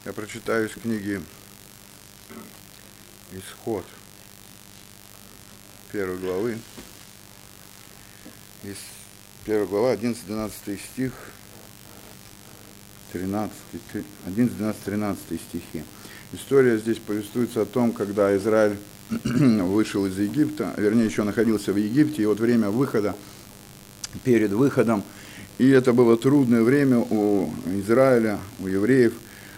Я прочитаю из книги «Исход», 1 главы. Из 1 глава, 11-12 стих, 11, 12, 13 стихи. История здесь повествуется о том, когда Израиль вышел из Египта, вернее, еще находился в Египте, и вот время выхода, перед выходом, и это было трудное время у Израиля, у евреев.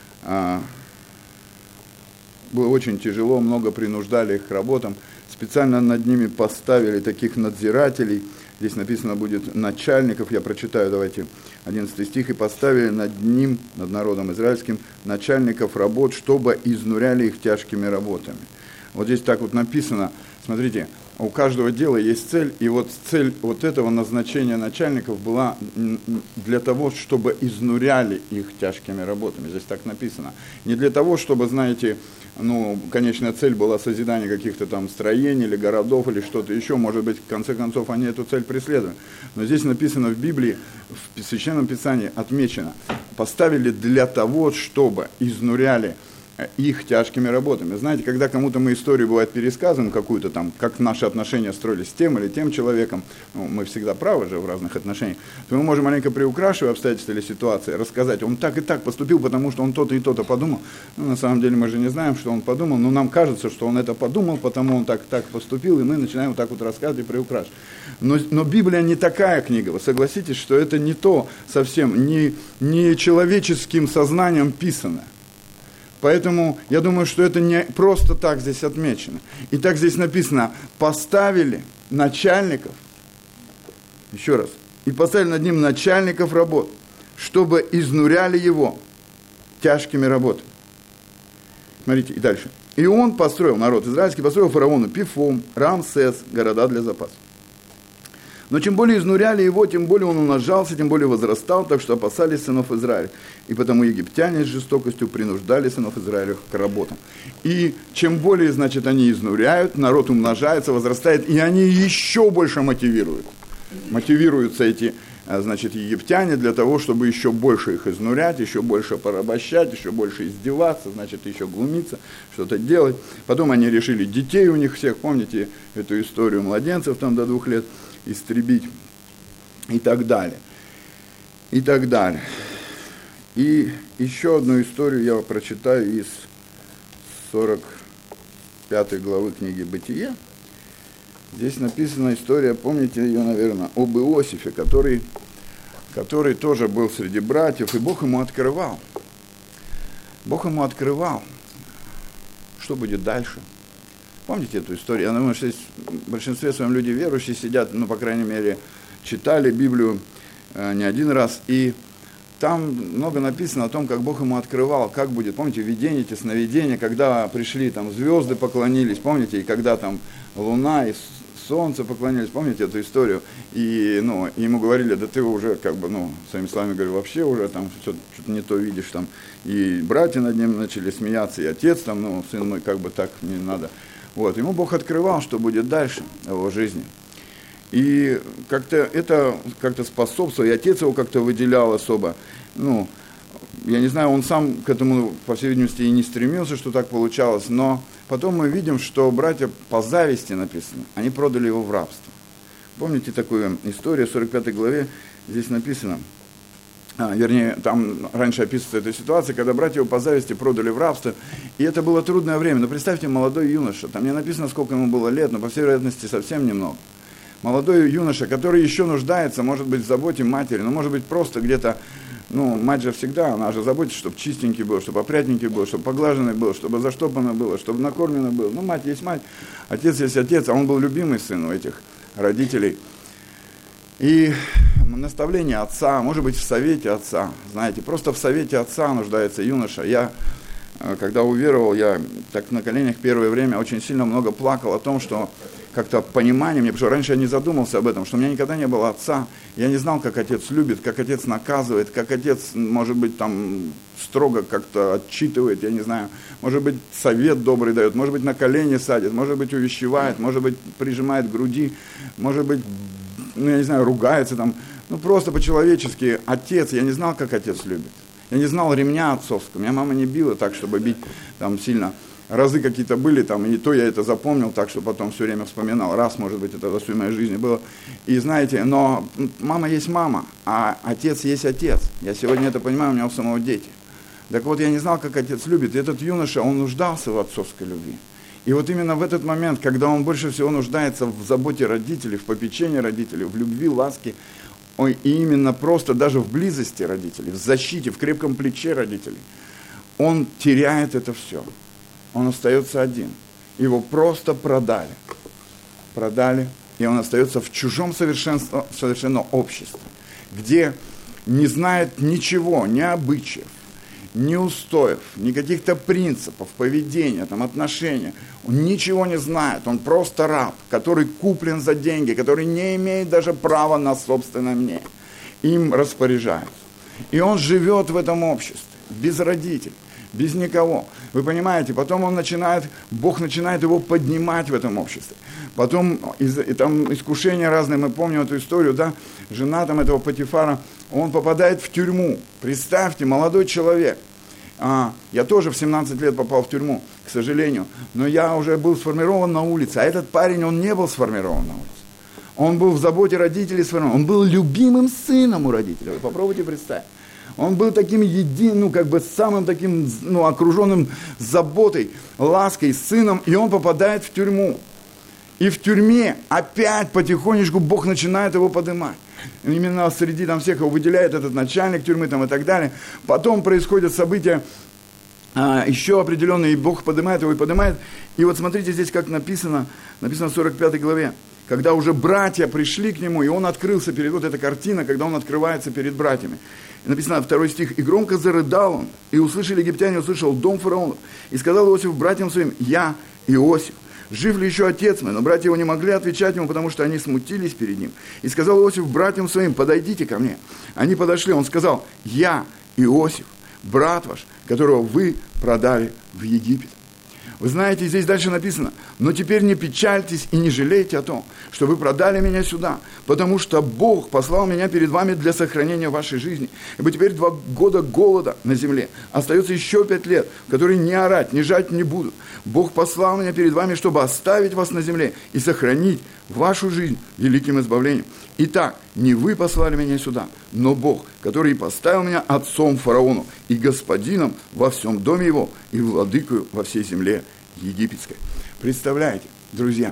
Было очень тяжело, много принуждали их к работам. Специально над ними поставили таких надзирателей. Здесь написано будет начальников, я прочитаю, давайте, 11 стих. «И поставили над ним, над народом израильским, начальников работ, чтобы изнуряли их тяжкими работами». Вот здесь так вот написано, смотрите, у каждого дела есть цель, и вот цель вот этого назначения начальников была для того, чтобы изнуряли их тяжкими работами. Здесь так написано. Не для того, чтобы, знаете, конечная цель была созидание каких-то там строений или городов или что-то еще, может быть, в конце концов они эту цель преследуют. Но здесь написано в Библии, в Священном Писании отмечено, поставили для того, чтобы изнуряли их тяжкими работами. Знаете, когда кому-то мы историю, бывает, пересказываем какую-то там, как наши отношения строились с тем или тем человеком, мы всегда правы же в разных отношениях, то мы можем маленько приукрашивая обстоятельства или ситуации, рассказать, он так и так поступил, потому что он то-то и то-то подумал. На самом деле мы же не знаем, что он подумал, но нам кажется, что он это подумал, потому он так поступил, и мы начинаем вот так вот рассказывать и приукрашивать. Но Библия не такая книга, вы согласитесь, что это не то совсем, не человеческим сознанием писано. Поэтому я думаю, что это не просто так здесь отмечено. И так здесь написано, поставили начальников, еще раз, и поставили над ним начальников работ, чтобы изнуряли его тяжкими работами. Смотрите, и дальше. И он построил, народ израильский, построил фараону Пифом, Рамсес, города для запаса. Но чем более изнуряли его, тем более он умножался, тем более возрастал, так что опасались сынов Израиля. И потому египтяне с жестокостью принуждали сынов Израиля к работам. И чем более, значит, они изнуряют, народ умножается, возрастает, и они еще больше мотивируют. Мотивируются эти, значит, египтяне для того, чтобы еще больше их изнурять, еще больше порабощать, еще больше издеваться, значит, еще глумиться, что-то делать. Потом они решили детей у них всех, помните эту историю младенцев там до 2 лет, истребить и так далее. И так далее. И еще одну историю я прочитаю из 45 главы книги «Бытие». Здесь написана история, помните ее, наверное, об Иосифе, который тоже был среди братьев, и Бог ему открывал. Бог ему открывал, что будет дальше. Помните эту историю? Я думаю, что здесь в большинстве своем люди верующие сидят, по крайней мере, читали Библию не один раз, и там много написано о том, как Бог ему открывал, как будет, помните, видение, эти сновидения, когда пришли там звезды поклонились, помните, и когда там луна и солнце поклонились, помните эту историю, и ему говорили, да ты уже своими словами говорю, вообще уже там что-то не то видишь там, и братья над ним начали смеяться, и отец там, сын мой, так не надо. Вот, ему Бог открывал, что будет дальше в его жизни. И как-то это способствовало, и отец его как-то выделял особо. Я не знаю, он сам к этому, по всей видимости, и не стремился, что так получалось, но потом мы видим, что братья по зависти написано, они продали его в рабство. Помните такую историю в 45 главе, здесь написано, там раньше описывается эта ситуация, когда братья его по зависти продали в рабство, и это было трудное время. Но представьте, молодой юноша, там не написано, сколько ему было лет, но по всей вероятности совсем немного. Молодой юноша, который еще нуждается, может быть, в заботе матери, но может быть просто где-то, мать же всегда, она же заботится, чтобы чистенький был, чтобы опрятненький был, чтобы поглаженный был, чтобы заштопано было, чтобы накормлено было. Мать есть мать, отец есть отец, а он был любимый сын у этих родителей. И наставление отца, может быть, в совете отца, знаете, просто в совете отца нуждается юноша. Я, когда уверовал, я так на коленях первое время очень сильно много плакал о том, что как-то понимание мне пришло. Раньше я не задумался об этом, что у меня никогда не было отца. Я не знал, как отец любит, как отец наказывает, как отец, может быть, там строго как-то отчитывает, я не знаю. Может быть, совет добрый дает, может быть, на колени садит, может быть, увещевает, может быть, прижимает к груди, может быть, я не знаю, ругается там. Просто по-человечески отец, я не знал, как отец любит. Я не знал ремня отцовского. Меня мама не била так, чтобы бить там сильно. Разы какие-то были там, и то я это запомнил, так что потом все время вспоминал. Раз, может быть, это за всю мою жизнь было. И знаете, но мама есть мама, а отец есть отец. Я сегодня это понимаю, у меня у самого дети. Так вот, я не знал, как отец любит. И этот юноша, он нуждался в отцовской любви. И вот именно в этот момент, когда он больше всего нуждается в заботе родителей, в попечении родителей, в любви, ласке, и именно просто даже в близости родителей, в защите, в крепком плече родителей, он теряет это все. Он остается один. Его просто продали. Продали, и он остается в чужом совершенно обществе, где не знает ничего, ни обычаев, ни устоев, ни каких-то принципов, поведения, там, отношения. Он ничего не знает, он просто раб, который куплен за деньги, который не имеет даже права на собственное мнение. Им распоряжаются. И он живет в этом обществе, без родителей, без никого. Вы понимаете, потом Бог начинает его поднимать в этом обществе. Потом там искушения разные, мы помним эту историю, да, жена там этого Потифара, он попадает в тюрьму. Представьте, молодой человек. Я тоже в 17 лет попал в тюрьму, к сожалению, но я уже был сформирован на улице, а этот парень, он не был сформирован на улице. Он был в заботе родителей сформирован, он был любимым сыном у родителей, вы попробуйте представить. Он был таким самым таким, окруженным заботой, лаской, сыном, и он попадает в тюрьму. И в тюрьме опять потихонечку Бог начинает его поднимать. Именно среди там всех его выделяет этот начальник тюрьмы там, и так далее. Потом происходят события еще определенные, и Бог поднимает его и поднимает. И вот смотрите здесь, как написано в 45 главе. Когда уже братья пришли к нему, и он открылся перед, вот эта картина, когда он открывается перед братьями. И написано 2 стих. «И громко зарыдал он, и услышали египтяне, услышал дом фараонов. И сказал Иосиф братьям своим: я Иосиф. Жив ли еще отец мой? Но братья его не могли отвечать ему, потому что они смутились перед ним. И сказал Иосиф братьям своим: подойдите ко мне. Они подошли, он сказал: я Иосиф, брат ваш, которого вы продали в Египет. Вы знаете, здесь дальше написано: но теперь не печальтесь и не жалейте о том, что вы продали меня сюда, потому что Бог послал меня перед вами для сохранения вашей жизни. Ибо теперь 2 года голода на земле, остается еще 5 лет, в которые ни орать, ни жать не будут. Бог послал меня перед вами, чтобы оставить вас на земле и сохранить вашу жизнь великим избавлением. Итак, не вы послали меня сюда, но Бог, который поставил меня отцом фараону и господином во всем доме его и владыкою во всей земле египетской». Представляете, друзья,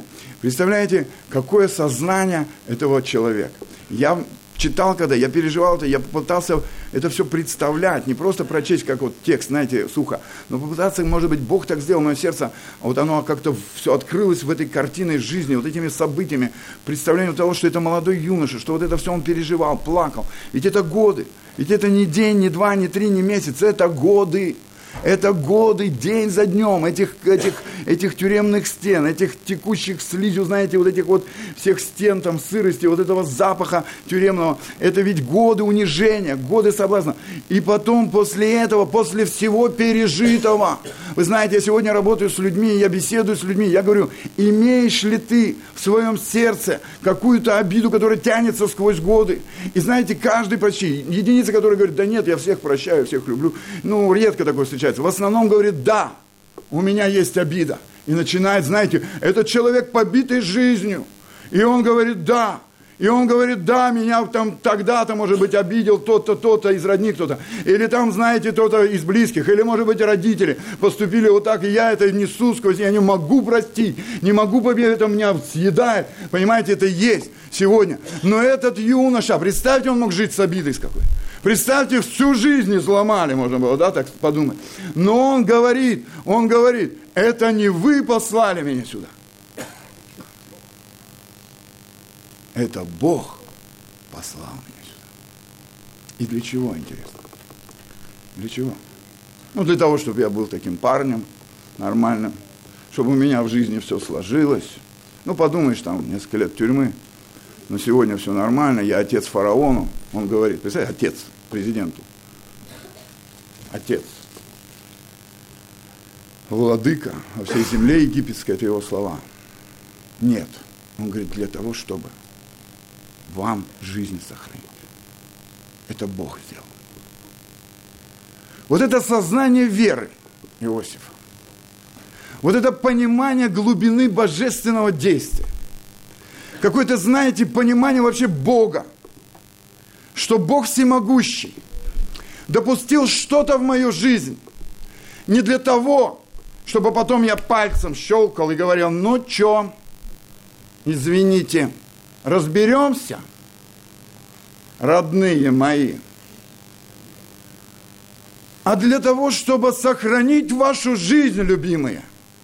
какое сознание этого человека. Я читал, когда я переживал это, я попытался это все представлять, не просто прочесть, как вот текст, знаете, сухо, но попытаться, может быть, Бог так сделал, мое сердце, вот оно как-то все открылось в этой картиной жизни, вот этими событиями, представлением того, что это молодой юноша, что вот это все он переживал, плакал. Ведь это годы, ведь это не день, не 2, не 3, не месяц, это годы. Это годы, день за днем, этих тюремных стен, этих текущих слизью, знаете, вот этих вот всех стен, там, сырости, вот этого запаха тюремного. Это ведь годы унижения, годы соблазна. И потом, после этого, после всего пережитого, вы знаете, я сегодня работаю с людьми, я беседую с людьми, я говорю: имеешь ли ты в своем сердце какую-то обиду, которая тянется сквозь годы? И знаете, каждый почти, единица, которая говорит: да нет, я всех прощаю, всех люблю, редко такое встречается. В основном говорит: да, у меня есть обида. И начинает, знаете, этот человек побитый жизнью. И он говорит: да. И он говорит: да, меня там тогда-то, может быть, обидел тот-то, тот-то из родных кто-то. Или там, знаете, кто-то из близких. Или, может быть, родители поступили вот так, и я это несу сквозь, я не могу простить, не могу победить, это меня съедает. Понимаете, это есть сегодня. Но этот юноша, представьте, он мог жить с обидой с какой. Представьте, всю жизнь изломали, можно было, да, так подумать. Но он говорит, это не вы послали меня сюда. Это Бог послал меня сюда. И для чего, интересно? Для чего? Для того, чтобы я был таким парнем нормальным, чтобы у меня в жизни все сложилось. Подумаешь, там, несколько лет тюрьмы, но сегодня все нормально, я отец фараону. Он говорит, представляете, отец президенту. Отец. Владыка во всей земле египетской, это его слова. Нет. Он говорит, для того, чтобы вам жизнь сохранить. Это Бог сделал. Вот это сознание веры Иосифа. Вот это понимание глубины божественного действия. Какое-то, знаете, понимание вообще Бога. Что Бог всемогущий допустил что-то в мою жизнь. Не для того, чтобы потом я пальцем щелкал и говорил, ну чё, извините, разберемся, родные мои. А для того, чтобы сохранить вашу жизнь, любимые.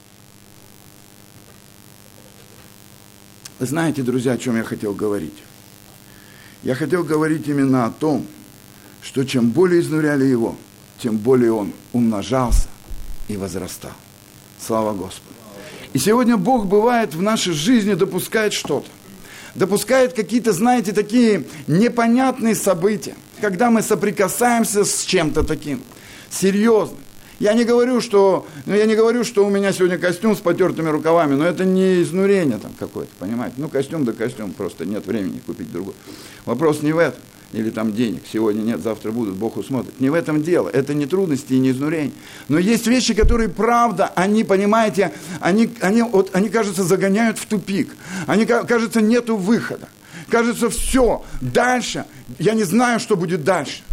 Вы знаете, друзья, о чем я хотел говорить? Я хотел говорить именно о том, что чем более изнуряли его, тем более он умножался и возрастал. Слава Господу. И сегодня Бог бывает в нашей жизни допускает что-то. Допускает какие-то, знаете, такие непонятные события, когда мы соприкасаемся с чем-то таким серьезным. Я не говорю, что у меня сегодня костюм с потертыми рукавами, но это не изнурение там какое-то, понимаете? Ну, костюм да костюм, просто нет времени купить другой. Вопрос не в этом, или там денег, сегодня нет, завтра будут, Бог усмотрит. Не в этом дело, это не трудности и не изнурение. Но есть вещи, которые, правда, они, понимаете, они кажется, загоняют в тупик. Они, кажется, нету выхода. Кажется, все, дальше, я не знаю, что будет дальше.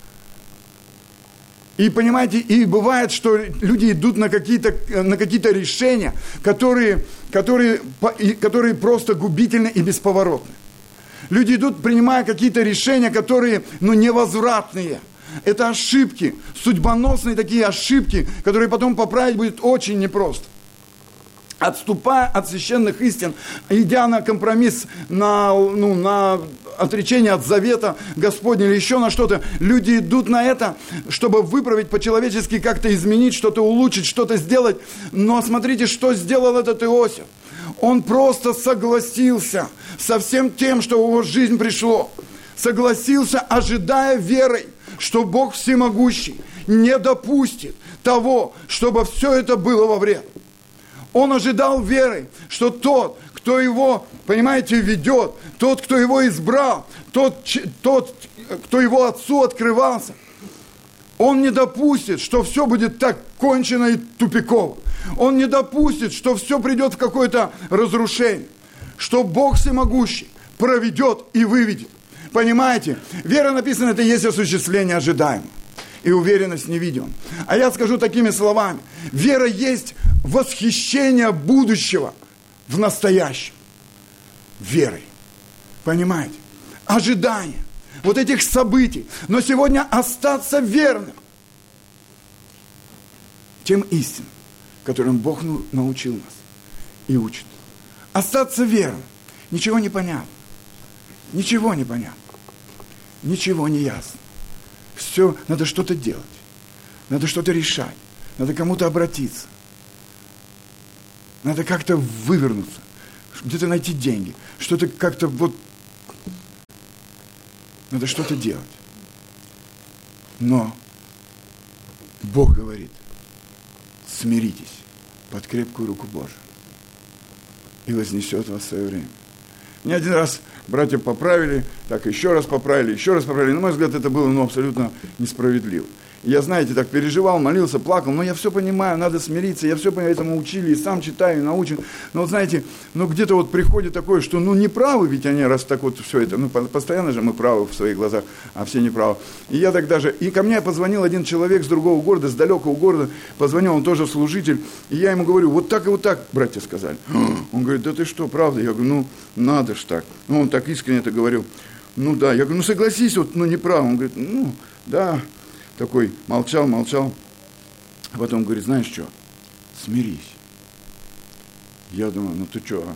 И понимаете, и бывает, что люди идут на какие-то решения, которые просто губительны и бесповоротны. Люди идут, принимая какие-то решения, которые, невозвратные. Это ошибки, судьбоносные такие ошибки, которые потом поправить будет очень непросто. Отступая от священных истин, идя на компромисс, на отречение от завета Господня или еще на что-то, люди идут на это, чтобы выправить по-человечески, как-то изменить, что-то улучшить, что-то сделать. Но смотрите, что сделал этот Иосиф. Он просто согласился со всем тем, что в его жизнь пришло. Согласился, ожидая верой, что Бог всемогущий не допустит того, чтобы все это было во вред. Он ожидал верой, что тот, кто его, понимаете, ведет, тот, кто его избрал, тот, кто его отцу открывался, он не допустит, что все будет так кончено и тупиково. Он не допустит, что все придет в какое-то разрушение, что Бог всемогущий проведет и выведет. Понимаете? Вера, написано, это есть осуществление ожидаемого и уверенность невидимым. А я скажу такими словами. Вера есть восхищение будущего в настоящем. Верой. Понимаете? Ожидание вот этих событий. Но сегодня остаться верным тем истинам, которым Бог научил нас и учит. Остаться верным. Ничего не понятно. Ничего не понятно. Ничего не ясно. Все, надо что-то делать. Надо что-то решать. Надо кому-то обратиться. Надо как-то вывернуться. Где-то найти деньги. Что-то как-то надо что-то делать. Но Бог говорит, смиритесь под крепкую руку Божию. И вознесет вас в свое время. Мне один раз братья поправили, так еще раз поправили. На мой взгляд, это было абсолютно несправедливо. Я, знаете, так переживал, молился, плакал, но я все понимаю, надо смириться, я все этому учили, и сам читаю, и научен. Но знаете, где-то приходит такое, что не правы ведь они, раз так все это, постоянно же мы правы в своих глазах, а все неправы. И я так даже, и ко мне позвонил один человек с другого города, с далекого города, позвонил, он тоже служитель, и я ему говорю, вот так и вот так, братья сказали. Он говорит, да ты что, правда? Я говорю, надо ж так. Он так искренне это говорил. Да, я говорю, согласись, неправ. Он говорит, да. Такой молчал. А потом говорит, знаешь что, смирись. Я думаю, ты что,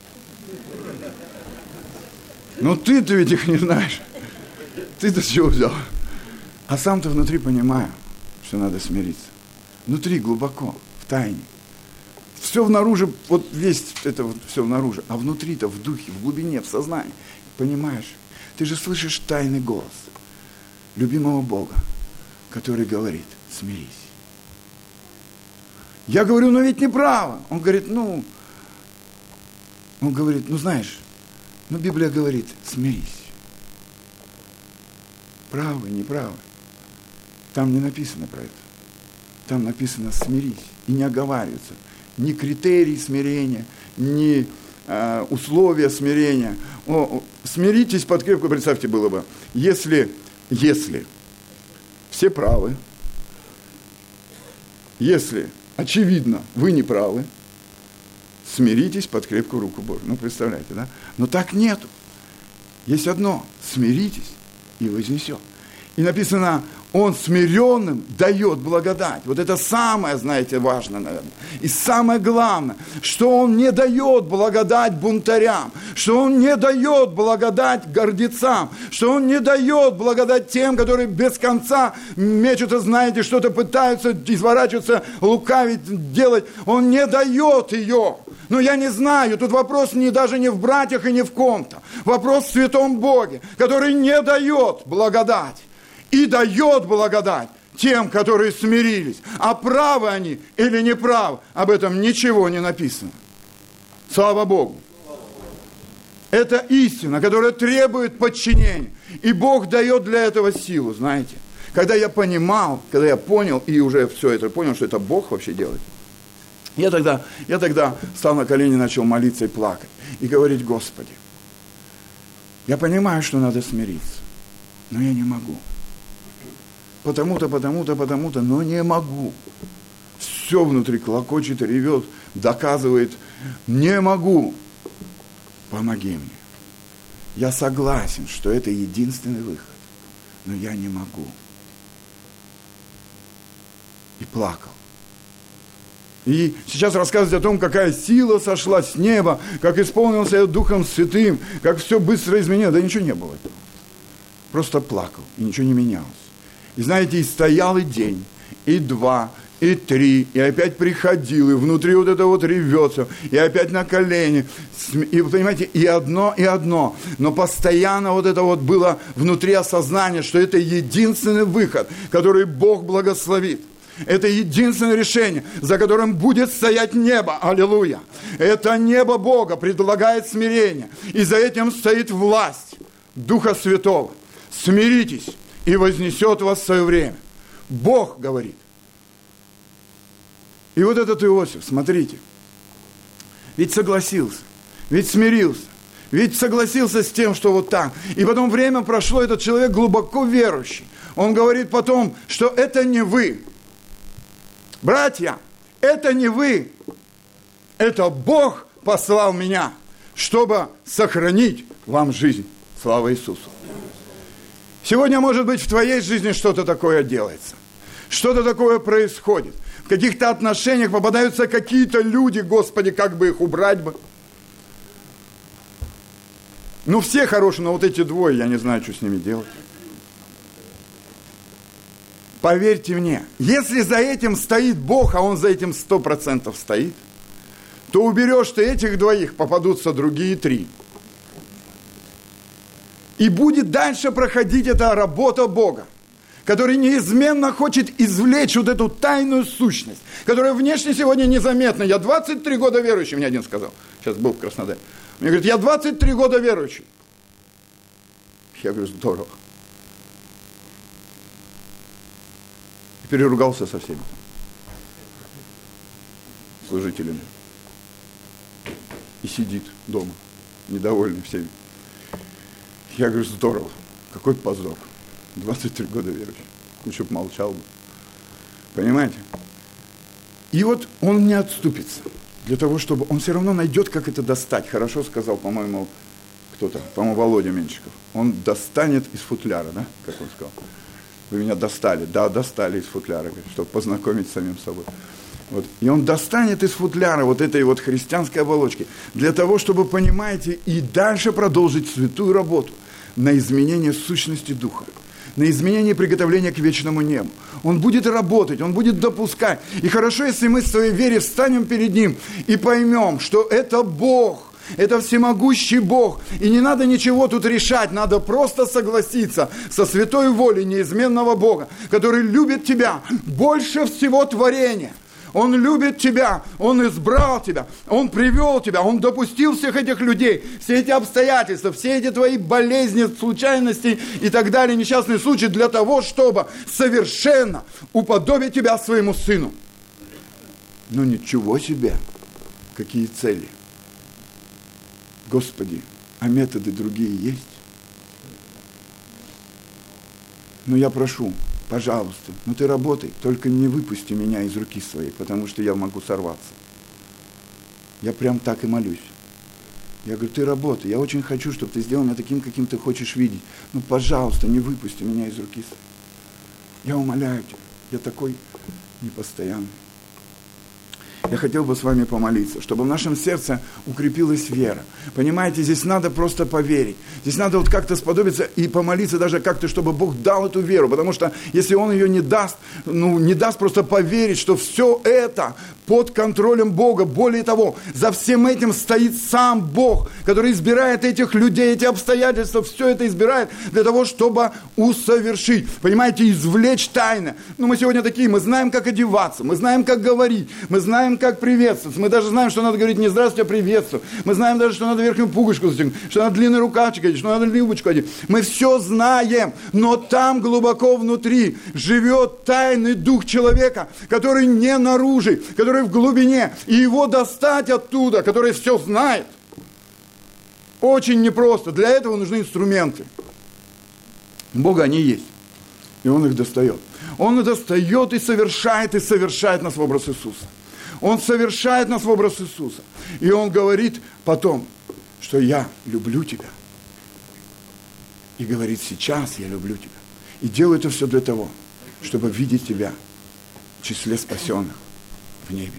а? Ты-то ведь их не знаешь. Ты-то с чего взял? А сам-то внутри понимаю, что надо смириться. Внутри, глубоко, в тайне. Все внаружи, весь это все внаружи. А внутри-то, в духе, в глубине, в сознании. Понимаешь? Ты же слышишь тайный голос любимого Бога, который говорит, смирись. Я говорю, ведь неправо. Он говорит, знаешь, Библия говорит, смирись. Правы, неправы. Там не написано про это. Там написано «смирись». И не оговаривается. Ни критерий смирения, ни условия смирения. Смиритесь под крепкую, представьте, было бы, если все правы, если, очевидно, вы не правы, смиритесь под крепкую руку Божию. Ну, представляете, да? Но так нету. Есть одно – смиритесь и вознесет. И написано, Он смиренным дает благодать. Вот это самое, знаете, важное, наверное. И самое главное, что Он не дает благодать бунтарям, что Он не дает благодать гордецам, что Он не дает благодать тем, которые без конца мечутся, знаете, что-то пытаются изворачиваться, лукавить, делать. Он не дает ее. Но я не знаю, тут вопрос даже не в братьях и не в ком-то. Вопрос в Святом Боге, который не дает благодать. И дает благодать тем, которые смирились. А правы они или не правы, об этом ничего не написано. Слава Богу. Это истина, которая требует подчинения. И Бог дает для этого силу, знаете. Когда я понял, и уже все это понял, что это Бог вообще делает, я тогда стал на колени, начал молиться и плакать. И говорить: Господи, я понимаю, что надо смириться, но я не могу. Потому-то, но не могу. Все внутри клокочет, ревет, доказывает: не могу. Помоги мне. Я согласен, что это единственный выход, но я не могу. И плакал. И сейчас рассказывать о том, какая сила сошла с неба, как исполнился я Духом Святым, как все быстро изменилось. Да ничего не было этого. Просто плакал, и ничего не менялось. И знаете, и стоял и день, и 2, и 3, и опять приходил, и внутри вот это вот ревется, и опять на колени. И, понимаете, и одно. Но постоянно вот это вот было внутри осознание, что это единственный выход, который Бог благословит. Это единственное решение, за которым будет стоять небо. Аллилуйя. Это небо Бога предлагает смирение. И за этим стоит власть Духа Святого. Смиритесь, и вознесет вас в свое время. Бог говорит. И вот этот Иосиф, смотрите, ведь согласился, ведь смирился, ведь согласился с тем, что вот так. И потом время прошло, этот человек глубоко верующий. Он говорит потом, что это не вы. Братья, это не вы. Это Бог послал меня, чтобы сохранить вам жизнь. Слава Иисусу. Сегодня, может быть, в твоей жизни что-то такое делается. Что-то такое происходит. В каких-то отношениях попадаются какие-то люди, Господи, как бы их убрать бы. Ну, все хорошие, но вот эти двое, я не знаю, что с ними делать. Поверьте мне, если за этим стоит Бог, а Он за этим 100% стоит, то уберешь ты этих двоих, попадутся другие 3. И будет дальше проходить эта работа Бога, который неизменно хочет извлечь вот эту тайную сущность, которая внешне сегодня незаметна. Я 23 года верующий, мне один сказал, сейчас был в Краснодаре. Мне говорит, я 23 года верующий. Я говорю, здорово. И переругался со всеми служителями. И сидит дома, недовольный всеми. Я говорю, здорово, какой позор. 23 года верующий. Еще бы молчал бы. Понимаете? И вот он не отступится. Для того, чтобы... Он все равно найдет, как это достать. Хорошо сказал, по-моему, кто-то. По-моему, Володя Меньшиков. Он достанет из футляра, да? Как он сказал. Вы меня достали. Да, достали из футляра, чтобы познакомить с самим собой. Вот. И он достанет из футляра вот этой вот христианской оболочки. Для того, чтобы, понимаете, и дальше продолжить святую работу на изменение сущности Духа. На изменение приготовления к вечному небу. Он будет работать, он будет допускать. И хорошо, если мы в своей вере встанем перед Ним и поймем, что это Бог, это всемогущий Бог. И не надо ничего тут решать, надо просто согласиться со святой волей неизменного Бога, который любит тебя больше всего творения. Он любит тебя, Он избрал тебя, Он привел тебя, Он допустил всех этих людей, все эти обстоятельства, все эти твои болезни, случайности и так далее, несчастные случаи для того, чтобы совершенно уподобить тебя своему Сыну. Ну ничего себе, какие цели. Господи, а методы другие есть? Но я прошу, пожалуйста, ты работай, только не выпусти меня из руки своей, потому что я могу сорваться. Я прям так и молюсь. Я говорю, ты работай, я очень хочу, чтобы ты сделал меня таким, каким ты хочешь видеть. Пожалуйста, не выпусти меня из руки своей. Я умоляю тебя, я такой непостоянный. Я хотел бы с вами помолиться, чтобы в нашем сердце укрепилась вера. Понимаете, здесь надо просто поверить. Здесь надо вот как-то сподобиться и помолиться даже как-то, чтобы Бог дал эту веру. Потому что если Он ее не даст, не даст просто поверить, что все это под контролем Бога. Более того, за всем этим стоит сам Бог, который избирает этих людей, эти обстоятельства, все это избирает для того, чтобы усовершить. Понимаете, извлечь тайны. Мы сегодня такие, мы знаем, как одеваться, мы знаем, как говорить, мы знаем, как приветствовать. Мы даже знаем, что надо говорить не здравствуйте, а приветствую. Мы знаем даже, что надо верхнюю пуговичку застегнуть, что надо длинный рукавчик одеть, что надо юбочку одеть. Мы все знаем, но там глубоко внутри живет тайный дух человека, который не наружу, который в глубине. И его достать оттуда, который все знает, очень непросто. Для этого нужны инструменты. У Бога они есть. И Он их достает. Он их достает и совершает нас в образ Иисуса. Он совершает нас в образ Иисуса. И Он говорит потом, что я люблю тебя. И говорит, сейчас я люблю тебя. И делаю это все для того, чтобы видеть тебя в числе спасенных в небе.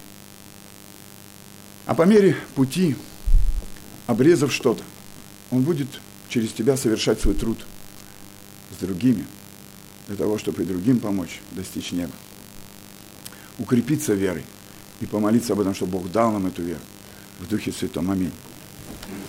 А по мере пути, обрезав что-то, Он будет через тебя совершать свой труд с другими, для того, чтобы и другим помочь достичь неба. Укрепиться верой и помолиться об этом, чтобы Бог дал нам эту веру. В Духе Святом. Аминь.